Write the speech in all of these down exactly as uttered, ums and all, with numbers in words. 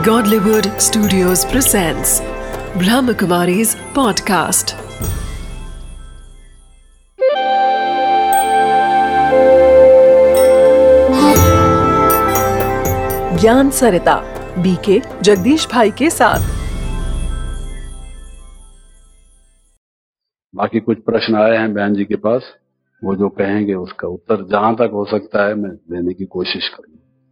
Godlywood Studios presents Brahmakumari's podcast. ज्ञान सरिता BK Jagdish भाई के साथ। बाकी कुछ प्रश्न आए हैं बहन जी के पास, वो जो कहेंगे उसका उत्तर जहां तक हो सकता है मैं देने की कोशिश करूंगा।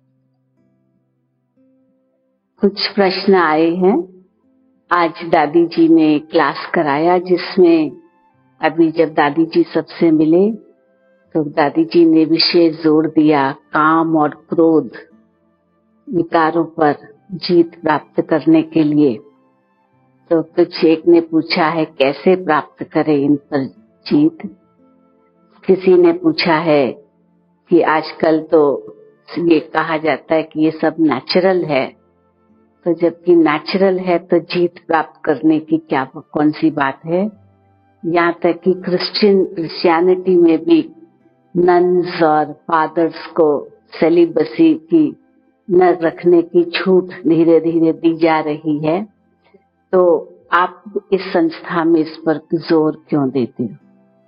कुछ प्रश्न आए हैं। आज दादी जी ने क्लास कराया जिसमें अभी जब दादी जी सबसे मिले तो दादी जी ने विशेष जोर दिया काम और क्रोध विकारों पर जीत प्राप्त करने के लिए। तो कुछ एक ने पूछा है कैसे प्राप्त करें इन पर जीत। किसी ने पूछा है कि आजकल तो ये कहा जाता है कि ये सब नेचुरल है, तो जबकि नेचुरल है तो जीत प्राप्त करने की क्या कौन सी बात है। यहाँ तक कि क्रिश्चियन क्रिश्चियनिटी में भी नन्स और फादर्स को सेलिबसी की न रखने की छूट धीरे धीरे दी जा रही है। तो आप इस संस्था में इस पर जोर क्यों देते हो?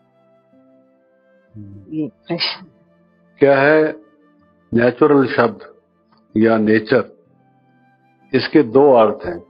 ये प्रश्न क्या है। नेचुरल शब्द या नेचर, इसके दो अर्थ हैं।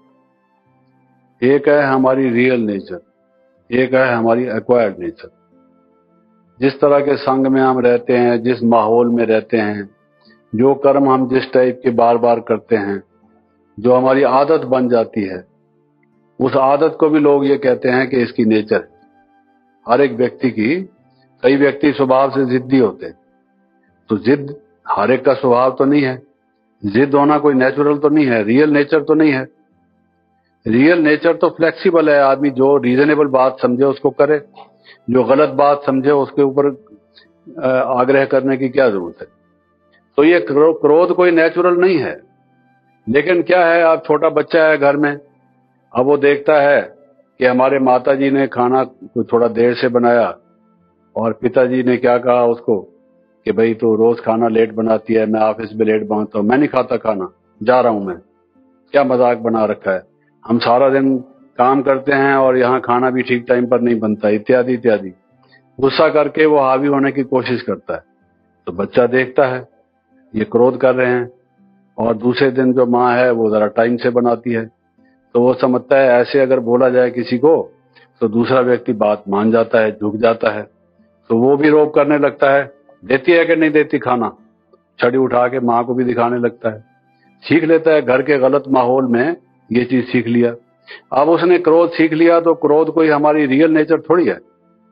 एक है हमारी रियल नेचर, एक है हमारी एक्वायर्ड नेचर। जिस तरह के संग में हम रहते हैं, जिस माहौल में रहते हैं, जो कर्म हम जिस टाइप के बार बार करते हैं, जो हमारी आदत बन जाती है, उस आदत को भी लोग ये कहते हैं कि इसकी नेचर है। हर एक व्यक्ति की, कई व्यक्ति स्वभाव से जिद्दी होते हैं, तो जिद हर एक का स्वभाव तो नहीं है। जिद होना कोई नेचुरल तो नहीं है, रियल नेचर तो नहीं है। रियल नेचर तो फ्लेक्सिबल है। आदमी जो रीजनेबल बात समझे उसको करे, जो गलत बात समझे उसके ऊपर आग्रह करने की क्या जरूरत है। तो ये क्रोध कोई नेचुरल नहीं है। लेकिन क्या है, आप छोटा बच्चा है घर में, अब वो देखता है कि हमारे माता जी ने खाना थोड़ा देर से बनाया और पिताजी ने क्या कहा उसको कि भाई तो रोज खाना लेट बनाती है, मैं ऑफिस में लेट पहुंचता हूं, मैं नहीं खाता खाना, जा रहा हूं मैं। क्या मजाक बना रखा है, हम सारा दिन काम करते हैं और यहाँ खाना भी ठीक टाइम पर नहीं बनता, इत्यादि इत्यादि। गुस्सा करके वो हावी होने की कोशिश करता है। तो बच्चा देखता है ये क्रोध कर रहे हैं, और दूसरे दिन जो माँ है वो जरा टाइम से बनाती है, तो वो समझता है ऐसे अगर बोला जाए किसी को तो दूसरा व्यक्ति बात मान जाता है, झुक जाता है। तो वो भी रोब करने लगता है, देती है कि नहीं देती खाना, छड़ी उठा के माँ को भी दिखाने लगता है। सीख लेता है, घर के गलत माहौल में ये चीज सीख लिया। अब उसने क्रोध सीख लिया, तो क्रोध कोई हमारी रियल नेचर थोड़ी है।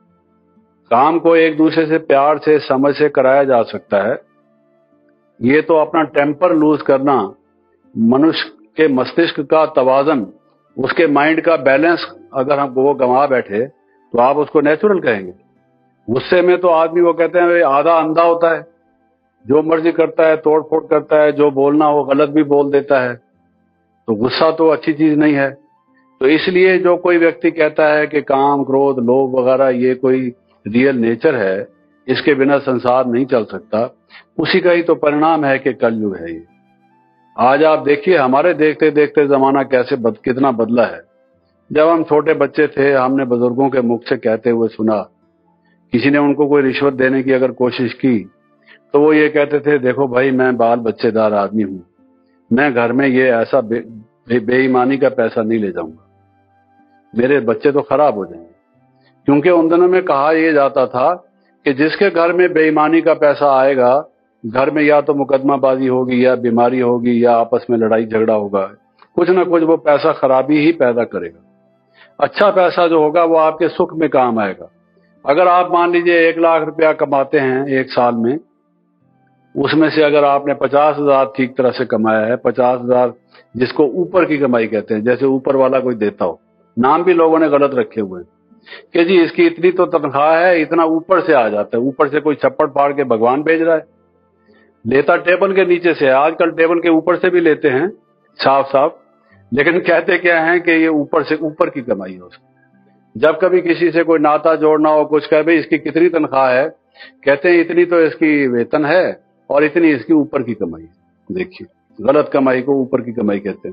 काम को एक दूसरे से प्यार से समझ से कराया जा सकता है। ये तो अपना टेम्पर लूज करना, मनुष्य के मस्तिष्क का तवाजन, उसके माइंड का बैलेंस अगर हम वो गंवा बैठे तो आप उसको नेचुरल कहेंगे। गुस्से में तो आदमी वो कहते हैं आधा अंधा होता है, जो मर्जी करता है, तोड़ फोड़ करता है, जो बोलना हो गलत भी बोल देता है। तो गुस्सा तो अच्छी चीज नहीं है। तो इसलिए जो कोई व्यक्ति कहता है कि काम क्रोध लोभ वगैरह ये कोई रियल नेचर है, इसके बिना संसार नहीं चल सकता, उसी का ही तो परिणाम है कि कलयुग है ये। आज आप देखिए हमारे देखते देखते जमाना कैसे बद, कितना बदला है। जब हम छोटे बच्चे थे, हमने बुजुर्गों के मुख से कहते हुए सुना, किसी ने उनको कोई रिश्वत देने की अगर कोशिश की तो वो ये कहते थे, देखो भाई मैं बाल बच्चेदार आदमी हूं, मैं घर में ये ऐसा बे, बे, बेईमानी का पैसा नहीं ले जाऊंगा, मेरे बच्चे तो खराब हो जाएंगे। क्योंकि उन दिनों में कहा यह जाता था कि जिसके घर में बेईमानी का पैसा आएगा, घर में या तो मुकदमाबाजी होगी या बीमारी होगी या आपस में लड़ाई झगड़ा होगा, कुछ ना कुछ वो पैसा खराबी ही पैदा करेगा। अच्छा पैसा जो होगा वो आपके सुख में काम आएगा। अगर आप मान लीजिए एक लाख रुपया कमाते हैं एक साल में, उसमें से अगर आपने पचास हजार ठीक तरह से कमाया है, पचास हजार जिसको ऊपर की कमाई कहते हैं, जैसे ऊपर वाला कोई देता हो, नाम भी लोगों ने गलत रखे हुए हैं कि जी इसकी इतनी तो तनख्वाह है, इतना ऊपर से आ जाता है। ऊपर से कोई छप्पड़ फाड़ के भगवान भेज रहा है, लेता टेबल के नीचे से है। आजकल टेबल के ऊपर से भी लेते हैं साफ साफ, लेकिन कहते क्या है कि ये ऊपर से ऊपर की कमाई है उसकी। जब कभी किसी से कोई नाता जोड़ना हो, कुछ कहे भाई इसकी कितनी तनख्वाह है, कहते हैं इतनी तो इसकी वेतन है और इतनी इसकी ऊपर की कमाई है। देखिए गलत कमाई को ऊपर की कमाई कहते हैं।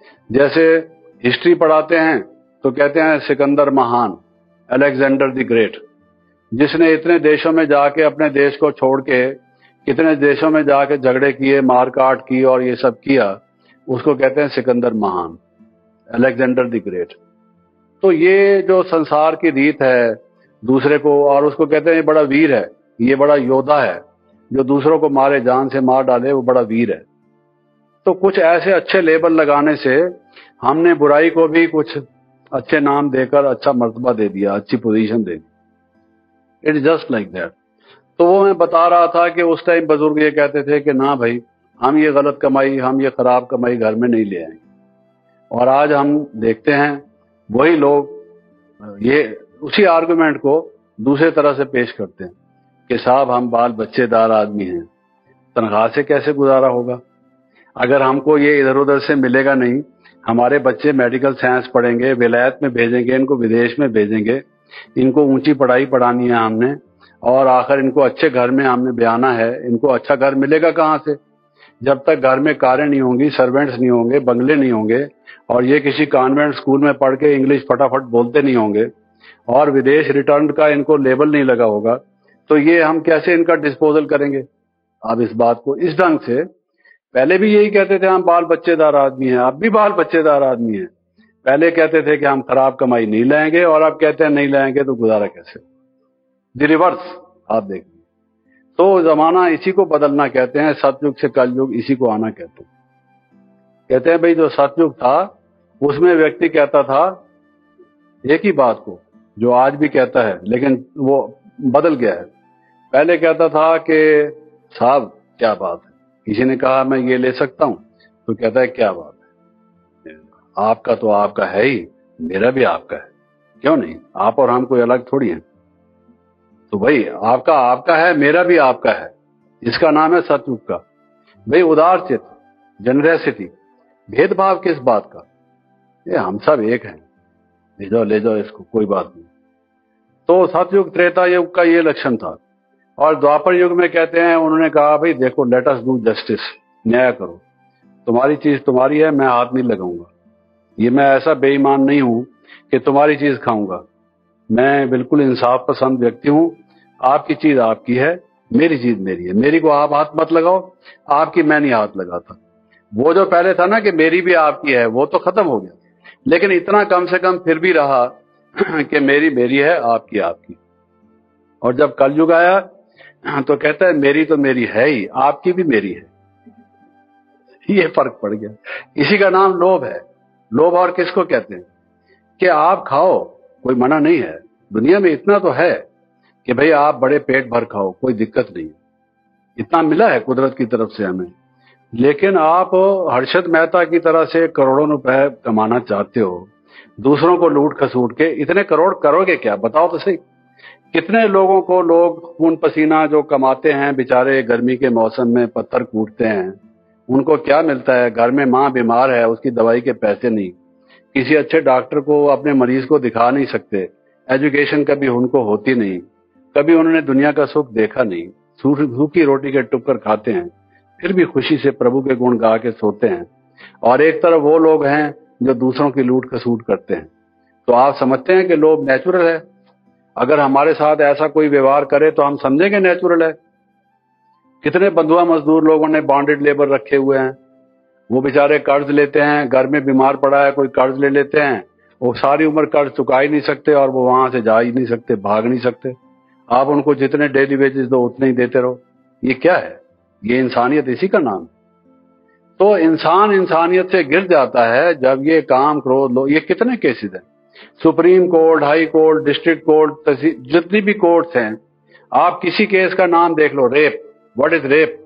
जैसे हिस्ट्री पढ़ाते हैं तो कहते हैं सिकंदर महान, अलेक्जेंडर द ग्रेट, जिसने इतने देशों में जाके अपने देश को छोड़ के कितने देशों में जाके झगड़े किए, मार काट की और ये सब किया, उसको कहते हैं सिकंदर महान, अलेक्जेंडर द ग्रेट। तो ये जो संसार की रीत है दूसरे को, और उसको कहते हैं ये बड़ा वीर है, ये बड़ा योद्धा है, जो दूसरों को मारे, जान से मार डाले, वो बड़ा वीर है। तो कुछ ऐसे अच्छे लेबल लगाने से हमने बुराई को भी कुछ अच्छे नाम देकर अच्छा मर्तबा दे दिया, अच्छी पोजीशन दे दी। It just like that. तो वो मैं बता रहा था कि उस टाइम बुजुर्ग ये कहते थे कि ना भाई, हम ये गलत कमाई, हम ये खराब कमाई घर में नहीं ले आएंगे। और आज हम देखते हैं वही लोग ये उसी आर्गुमेंट को दूसरे तरह से पेश करते हैं कि साहब हम बाल बच्चेदार आदमी हैं, तनख्वाह से कैसे गुजारा होगा? अगर हमको ये इधर उधर से मिलेगा नहीं, हमारे बच्चे मेडिकल साइंस पढ़ेंगे, विलायत में भेजेंगे, इनको विदेश में भेजेंगे, इनको ऊंची पढ़ाई पढ़ानी है हमने, और आखिर इनको अच्छे घर में हमने ब्याना है, इनको अच्छा घर मिलेगा कहाँ से? जब तक घर में कारें नहीं होंगी, सर्वेंट्स नहीं होंगे, बंगले नहीं होंगे, और ये किसी कॉन्वेंट स्कूल में पढ़ के इंग्लिश फटाफट बोलते नहीं होंगे, और विदेश रिटर्न का इनको लेबल नहीं लगा होगा, तो ये हम कैसे इनका डिस्पोजल करेंगे? आप इस बात को इस ढंग से, पहले भी यही कहते थे हम बाल बच्चेदार आदमी हैं, अब भी बाल बच्चेदार आदमी हैं। पहले कहते थे कि हम खराब कमाई नहीं लाएंगे, और अब कहते हैं नहीं लाएंगे तो गुजारा कैसे? द रिवर्स आप देखिए। तो जमाना इसी को बदलना कहते हैं, सतयुग से कलयुग इसी को आना कहते हैं। कहते हैं भाई जो सतयुग था उसमें व्यक्ति कहता था एक ही बात को जो आज भी कहता है, लेकिन वो बदल गया है। पहले कहता था कि साहब क्या बात है, किसी ने कहा मैं ये ले सकता हूं, तो कहता है क्या बात है, आपका तो आपका है ही, मेरा भी आपका है, क्यों नहीं? आप और हम कोई अलग थोड़ी हैं। तो भाई आपका आपका है, मेरा भी आपका है, इसका नाम है सतयुग का। भाई उदार चित्त, जनरेसिटी, भेदभाव किस बात का? ये हम सब एक हैं, ले जाओ ले जाओ इसको, कोई बात नहीं। तो सतयुग त्रेता युग का ये लक्षण था। और द्वापर युग में कहते हैं उन्होंने कहा भाई देखो, लेट अस डू जस्टिस, न्याय करो, तुम्हारी चीज तुम्हारी है, मैं हाथ नहीं लगाऊंगा, ये मैं ऐसा बेईमान नहीं हूं कि तुम्हारी चीज खाऊंगा, मैं बिल्कुल इंसाफ पसंद व्यक्ति हूं, आपकी चीज आपकी है, मेरी चीज मेरी है, मेरी को आप हाथ मत लगाओ, आपकी मैं नहीं हाथ लगाता। वो जो पहले था ना कि मेरी भी आपकी है, वो तो खत्म हो गया, लेकिन इतना कम से कम फिर भी रहा कि मेरी मेरी है, आपकी आपकी। और जब कलयुग आया तो कहता है मेरी तो मेरी है ही, आपकी भी मेरी है। ये फर्क पड़ गया। इसी का नाम लोभ है। लोभ और किसको कहते हैं कि आप खाओ, कोई मना नहीं है, दुनिया में इतना तो है कि भाई आप बड़े पेट भर खाओ, कोई दिक्कत नहीं, इतना मिला है कुदरत की तरफ से हमें। लेकिन आप हर्षद मेहता की तरह से करोड़ों रुपए कमाना चाहते हो, दूसरों को लूट खसूट के, इतने करोड़ करोगे क्या? बताओ तो सही। कितने लोगों को लोग खून पसीना जो कमाते हैं बेचारे, गर्मी के मौसम में पत्थर कूटते हैं, उनको क्या मिलता है? घर में माँ बीमार है, उसकी दवाई के पैसे नहीं, किसी अच्छे डॉक्टर को अपने मरीज को दिखा नहीं सकते, एजुकेशन कभी उनको होती नहीं, कभी उन्होंने दुनिया का सुख देखा नहीं, सूखी रोटी के टुक्कर खाते हैं, फिर भी खुशी से प्रभु के गुण गा के सोते हैं। और एक तरफ वो लोग हैं जो दूसरों की लूट खसूट करते हैं। तो आप समझते हैं कि लोभ नेचुरल है? अगर हमारे साथ ऐसा कोई व्यवहार करे तो हम समझेंगे नेचुरल है। कितने बंधुआ मजदूर लोगों ने बॉन्डेड लेबर रखे हुए हैं, वो बेचारे कर्ज लेते हैं, घर में बीमार पड़ा है कोई, कर्ज ले लेते हैं, वो सारी उम्र कर्ज चुका ही नहीं सकते और वो वहां से जा ही नहीं सकते, भाग नहीं सकते। आप उनको जितने डेली वेजेस दो उतने ही देते रहो। ये क्या है? ये इंसानियत इसी का नाम। तो इंसान इंसानियत से गिर जाता है जब ये काम क्रोध लो। ये कितने केसेस हैं, Supreme Court, High Court, district court, जितनी भी कोर्ट्स हैं, आप किसी केस का नाम देख लो, रेप, व्हाट इज रेप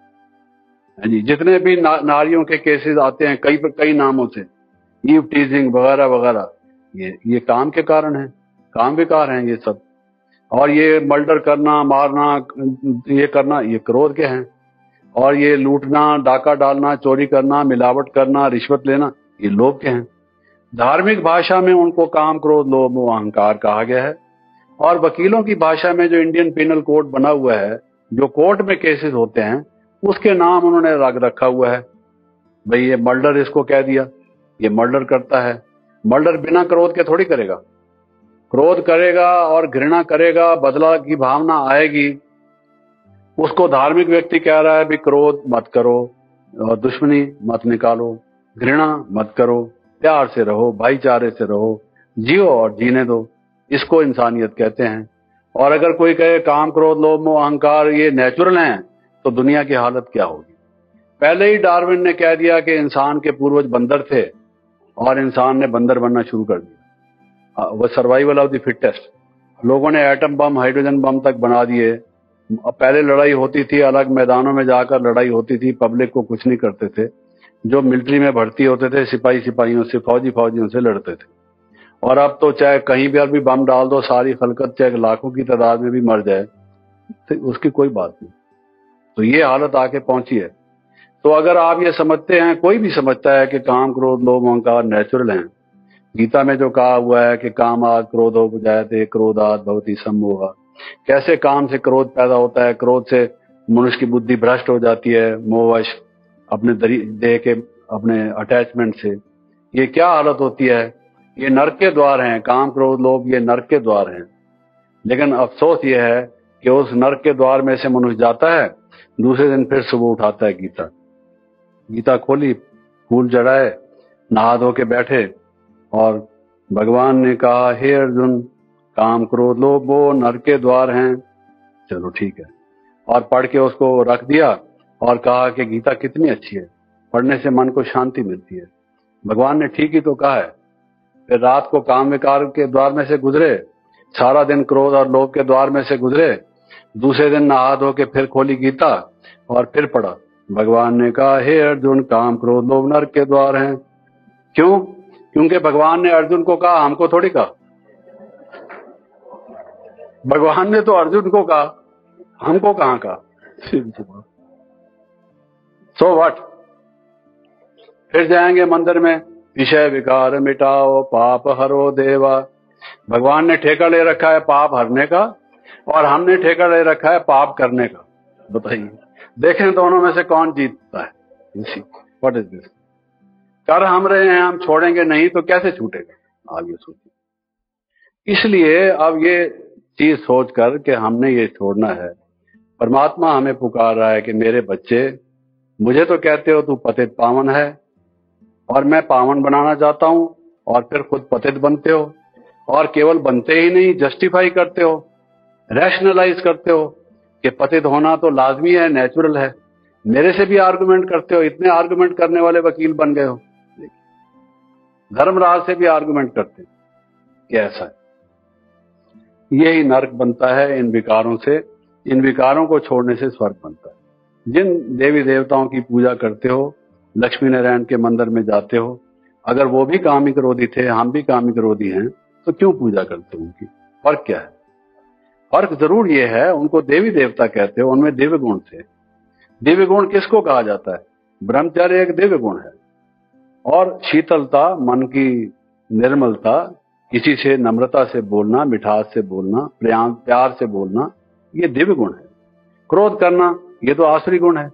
जी, जितने भी ना, नारियों के केसेस आते हैं कई कई नामों से, ईव टीजिंग वगैरह वगैरह, ये ये काम के कारण है, काम विकार हैं ये सब। और ये मर्डर करना, मारना, ये करना, ये क्रोध के हैं। और ये लूटना, डाका डालना, चोरी करना, मिलावट करना, रिश्वत लेना, ये लोभ के हैं। धार्मिक भाषा में उनको काम, क्रोध, लोभ, मोह, अहंकार कहा गया है। और वकीलों की भाषा में जो इंडियन पिनल कोड बना हुआ है, जो कोर्ट में केसेस होते हैं, उसके नाम उन्होंने रख रखा हुआ है। भाई ये मर्डर इसको कह दिया, ये मर्डर करता है। मर्डर बिना क्रोध के थोड़ी करेगा, क्रोध करेगा और घृणा करेगा, बदला की भावना आएगी। उसको धार्मिक व्यक्ति कह रहा है भी क्रोध मत करो और दुश्मनी मत निकालो, घृणा मत करो, प्यार से रहो, भाईचारे से रहो, जियो और जीने दो। इसको इंसानियत कहते हैं। और अगर कोई कहे काम क्रोध लोभ मोह अहंकार ये नेचुरल हैं, तो दुनिया की हालत क्या होगी। पहले ही डार्विन ने कह दिया कि इंसान के पूर्वज बंदर थे और इंसान ने बंदर बनना शुरू कर दिया। वो सर्वाइवल ऑफ द फिटेस्ट। लोगों ने एटम बम हाइड्रोजन बम तक बना दिए। पहले लड़ाई होती थी, अलग मैदानों में जाकर लड़ाई होती थी, पब्लिक को कुछ नहीं करते थे। जो मिलिट्री में भर्ती होते थे सिपाही सिपाहियों से, फौजी फौजियों से लड़ते थे। और अब तो चाहे कहीं भी भी बम डाल दो, सारी खलकत चाहे लाखों की तादाद में भी मर जाए तो उसकी कोई बात नहीं। तो ये हालत आके पहुंची है। तो अगर आप ये समझते हैं, कोई भी समझता है कि काम क्रोध लोभ अहंकार नेचुरल हैं, गीता में जो कहा हुआ है कि कामाद क्रोधो जायते क्रोधात भवति सम्मोह, कैसे काम से क्रोध पैदा होता है, क्रोध से मनुष्य की बुद्धि भ्रष्ट हो जाती है मोहवश अपने देह के अपने अटैचमेंट से। ये क्या हालत होती है। ये नरक के द्वार हैं, काम क्रोध लोभ ये नरक के द्वार हैं। लेकिन अफसोस ये है कि उस नरक के द्वार में से मनुष्य जाता है, दूसरे दिन फिर सुबह उठाता है गीता गीता खोली, फूल जड़ाए, नहा धो के बैठे और भगवान ने कहा हे अर्जुन काम क्रोध लोभ वो नरक के द्वार हैं। चलो ठीक है, और पढ़ के उसको रख दिया और कहा कि गीता कितनी अच्छी है, पढ़ने से मन को शांति मिलती है। भगवान ने ठीक ही तो कहा है। फिर रात को काम विकार के द्वार में से गुजरे, सारा दिन क्रोध और लोभ के द्वार में से गुजरे, दूसरे दिन नहा धो के फिर खोली गीता और फिर पढ़ा। भगवान ने कहा हे अर्जुन काम क्रोध लोभ नरक के द्वार हैं। क्यों? क्योंकि भगवान ने अर्जुन को कहा, हमको थोड़ी कहा। भगवान ने तो अर्जुन को कहा, हमको कहां कहा। So what. फिर जाएंगे मंदिर में, विषय विकार मिटाओ पाप हरो देवा। भगवान ने ठेका ले रखा है पाप हरने का और हमने ठेका ले रखा है पाप करने का। बताइए, देखें दोनों में से कौन जीतता है। What is this. कर हम रहे हैं, हम छोड़ेंगे नहीं तो कैसे छूटेगा, आप ये सोचिए। इसलिए अब ये चीज सोचकर कि हमने ये छोड़ना है, परमात्मा हमें पुकार रहा है कि मेरे बच्चे, मुझे तो कहते हो तू पतित पावन है और मैं पावन बनाना चाहता हूं, और फिर खुद पतित बनते हो और केवल बनते ही नहीं जस्टिफाई करते हो, रैशनलाइज करते हो कि पतित होना तो लाजमी है, नेचुरल है। मेरे से भी आर्गुमेंट करते हो, इतने आर्गुमेंट करने वाले वकील बन गए हो। धर्मराज से भी आर्गुमेंट करते कि ऐसा है। यही नरक बनता है इन विकारों से। इन विकारों को छोड़ने से स्वर्ग बनता है। जिन देवी देवताओं की पूजा करते हो, लक्ष्मी नारायण के मंदिर में जाते हो, अगर वो भी कामिक क्रोधी थे, हम भी कामिक क्रोधी हैं, तो क्यों पूजा करते हो उनकी? फर्क क्या है? फर्क जरूर ये है, उनको देवी देवता कहते हो, उनमें दिव्य गुण थे। दिव्य गुण किसको कहा जाता है? ब्रह्मचर्य एक दिव्य गुण है। और शीतलता, मन की निर्मलता, किसी से नम्रता से बोलना, मिठास से बोलना, प्यार प्यार से बोलना, ये दिव्य गुण है। क्रोध करना ये तो आसुरी गुण है।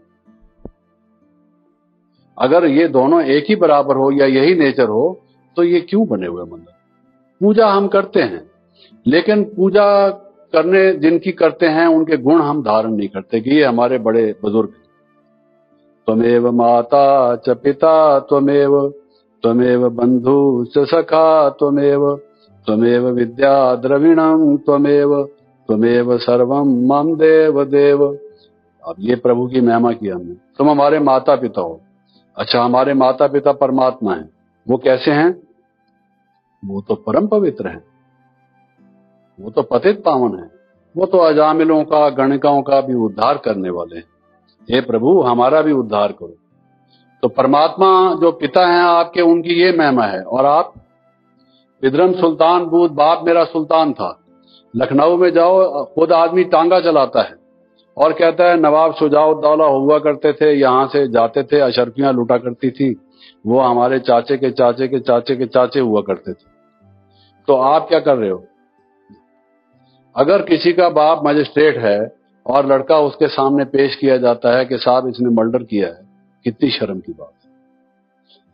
अगर ये दोनों एक ही बराबर हो या यही नेचर हो तो ये क्यों बने हुए मंदिर? पूजा हम करते हैं, लेकिन पूजा करने जिनकी करते हैं उनके गुण हम धारण नहीं करते कि ये हमारे बड़े बुजुर्ग हैं। त्वमेव माता च पिता त्वमेव त्वमेव बंधु च सखा त्वमेव त्वमेव विद्या द्रविणम त्वमेव त्वमेव सर्वम मम देव देव। अब ये प्रभु की महिमा की हमने। तुम हमारे माता पिता हो। अच्छा, हमारे माता पिता परमात्मा हैं। वो कैसे हैं? वो तो परम पवित्र हैं, वो तो पतित पावन हैं, वो तो अजामिलों का गणिकाओं का भी उद्धार करने वाले हैं। हे प्रभु, हमारा भी उद्धार करो। तो परमात्मा जो पिता हैं आपके, उनकी ये महिमा है। और आप पितरम सुल्तान बूद, बाप मेरा सुल्तान था। लखनऊ में जाओ, खुद आदमी टांगा चलाता है और कहता है नवाब शुजाउद्दौला हुआ करते थे, यहां से जाते थे, अशरफियां लूटा करती थी, वो हमारे चाचे के चाचे के चाचे के चाचे हुआ करते थे। तो आप क्या कर रहे हो? अगर किसी का बाप मजिस्ट्रेट है और लड़का उसके सामने पेश किया जाता है कि साहब इसने मर्डर किया है, कितनी शर्म की बात है।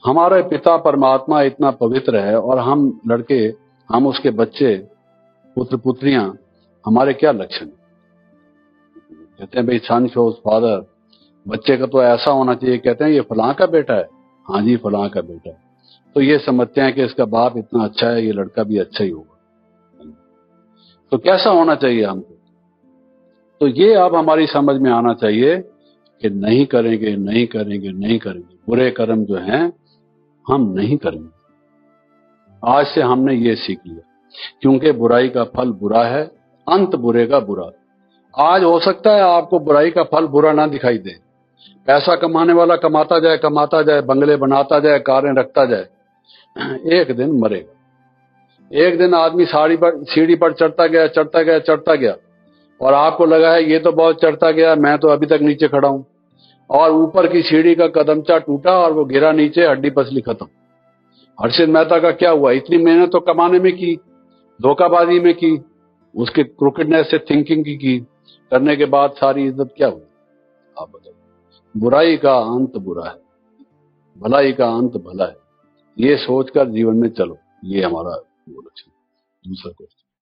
हमारे पिता परमात्मा इतना पवित्र है और हम लड़के, हम उसके बच्चे, पुत्र पुत्रियां, हमारे क्या लक्षण? कहते हैं भाई सन शोज फादर, बच्चे का तो ऐसा होना चाहिए। कहते हैं ये फलां का बेटा है, हाँ जी फलां का बेटा है, तो ये समझते हैं कि इसका बाप इतना अच्छा है, ये लड़का भी अच्छा ही होगा। तो कैसा होना चाहिए हमको? तो ये अब हमारी समझ में आना चाहिए कि नहीं करेंगे, नहीं करेंगे, नहीं करेंगे, बुरे कर्म जो हैं हम नहीं करेंगे। आज से हमने ये सीख लिया, क्योंकि बुराई का फल बुरा है, अंत बुरे का बुरा। आज हो सकता है आपको बुराई का फल बुरा ना दिखाई दे, पैसा कमाने वाला कमाता जाए कमाता जाए, बंगले बनाता जाए, कारें रखता जाए, एक दिन मरेगा। एक दिन आदमी साड़ी पर सीढ़ी पर चढ़ता गया चढ़ता गया चढ़ता गया और आपको लगा है ये तो बहुत चढ़ता गया, मैं तो अभी तक नीचे खड़ा हूं, और ऊपर की सीढ़ी का कदमचा टूटा और वो गिरा नीचे, हड्डी पसली खत्म। हर्षित मेहता का क्या हुआ? इतनी मेहनत तो कमाने में की, धोखाबाजी में की, उसके क्रिकेटनेस से थिंकिंग की, की करने के बाद सारी इज्जत क्या हुई? आप बताइए। बुराई का अंत बुरा है, भलाई का अंत भला है, ये सोचकर जीवन में चलो। ये हमारा लक्ष्य। दूसरा क्वेश्चन।